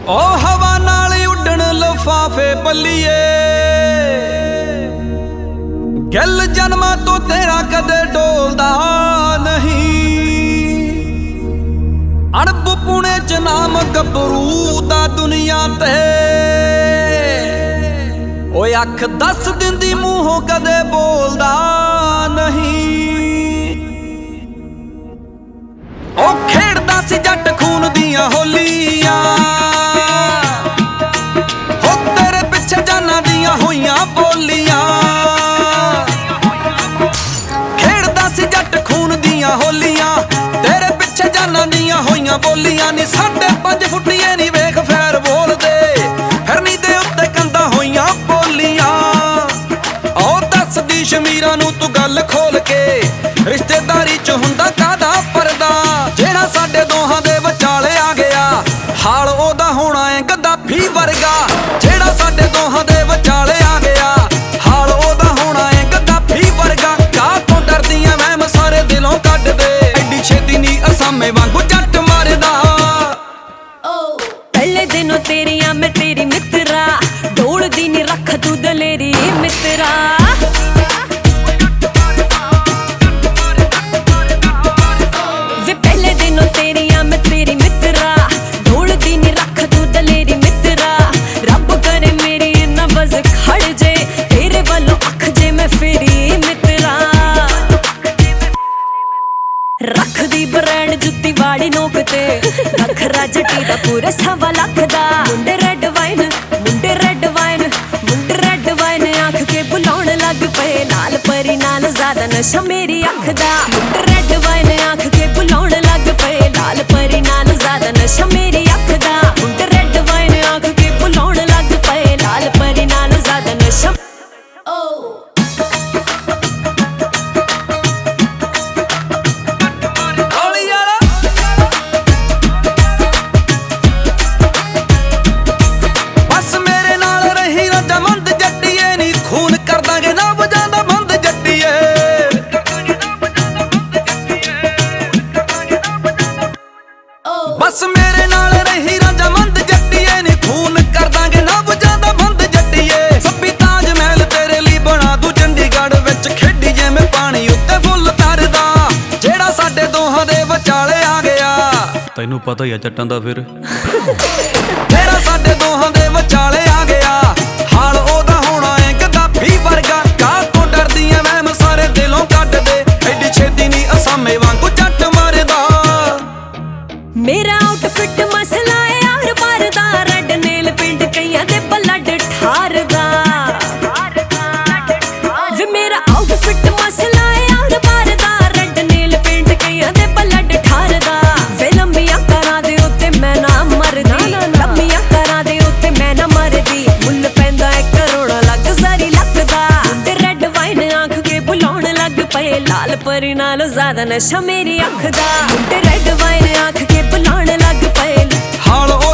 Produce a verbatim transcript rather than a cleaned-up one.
ओ हवा नाल उड़न लिफाफे बल्लीए गल जन्मां तो तेरा कदे डोलदा नहीं। अणब पुणे च नाम गबरू दा दुनिया ते ओए अख दस दिंदी मूहों कदे बोलदा नहीं। ओ खेड़दा सी जट खून दियां होलियां हो तेरे पिछे जाना दियां होइयां बोलियां। खेड़दा सी जट खून दियां होलियां तेरे पिछे जाना दियां होइयां बोलियां। नी साढ़े पंज फुटिए नी वेख फैर बोलदे फिरनी दे उत्ते कंधा होइयां बोलियां। ओ दसदी शमीरां नूं तू गल खोल के रिश्तेदारी च हुंदा कादा परदा। जेड़ा साडे दोहां दे विचाले आ गया हाल ओदा होना है गद्दाफी वर्गा। जेड़ा साडे दोहां दे विचाले आ गया हाल ओदा होना है गद्दाफी वर्गा। काह तों डरदियां वहम सारे दिलों कढ दे एडी छेती नी असामे वांगू जट मरदा। पहले दिनों तेरियां मैं तेरी मित्रा डोल दी नी रख तू दलेरी मित्रा। वे पहले दिनों तेरियां मैं तेरी मित्रा डोल दी नी रख तू दलेरी मित्रा। रब करे मेरी नबज खड़ जे तेरे वालों अख जे मैं फेरी मित्रा। रख दी ब्रांड जुत्ती वाली नोक ते नखरा जटी दा पूरे सवा लख दा। मुंडे रेड वाइन मुंडे रेड वाइन मुंडे रेड वाइन आंख के बुलाउण लग पे लाल परी नाल ज्यादा नशा मेरी अख दा। मुंडे रेड वाइन आंख के बुलाउण लग पे लाल परी नाल ज्यादा नशा मेरी अख दा। मुंडे रेड वाइन आंख के बुलाउण लग पे लाल परी नाल ज्यादा नशा। बस मेरे नाल रही राजा मंद जट्टीए नी खून कर दांगे ना बुझादा बंद जट्टीए। सभी ताज महल तेरे लिए बना दू चंडीगढ़ विच खेडी जिवें पानी उत्ते फुल तरदा। जेड़ा साडे दोहां दे विचाले आ गया तैनू पता ही है जट्टां दा फिर। जेड़ा साडे दोहां दे विचाले आ गया हाल ओदा होना है गद्दाफी वर्गा। काह तों डरदियां वहम सारे दिलों कढ दे एडी छेती नी असामे वांगू जट मरदा। मेरा आउटफिट मसला है यार पार दा रेड नेल पिंड कईयां दे ब्लड ठारदा। वे मेरा आउटफिट मसला है यार पार दा रेड नेल पिंड कईयां दे ब्लड ठारदा। वे लंबियां करां दे उत्ते मैं ना मरदी लंबियां करां दे उत्ते मैं ना मरदी। मुੱਲ पैंदा है करोड़ां लग सारी लखदा। मुंडे रेड वाइन आंख के बुलाउण लग पए लाल परी नाल ज्यादा नशा मेरी अख दा। मुंडे रेड वाइन आंख के बुलाउण लग पए हाल